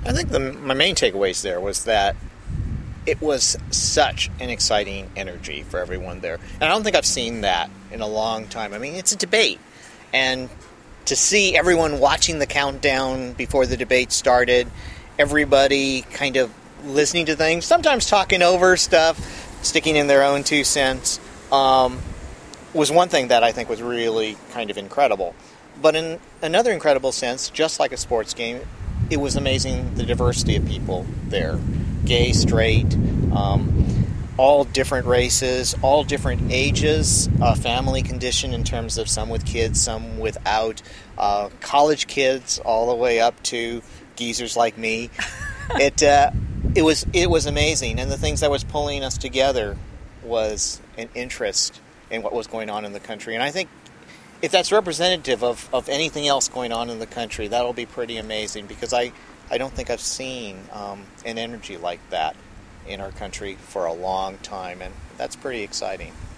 I think my main takeaways there was that it was such an exciting energy for everyone there. And I don't think I've seen that in a long time. I mean, it's a debate. And to see everyone watching the countdown before the debate started, everybody kind of listening to things, sometimes talking over stuff, sticking in their own 2 cents, was one thing that I think was really kind of incredible. But in another incredible sense, just like a sports game, it was amazing the diversity of people there. Gay, straight, all different races, all different ages, family condition in terms of some with kids, some without, college kids, all the way up to geezers like me. It was amazing, and the things that was pulling us together was an interest in what was going on in the country. And I think if that's representative of anything else going on in the country, that'll be pretty amazing, because I don't think I've seen an energy like that in our country for a long time, and that's pretty exciting.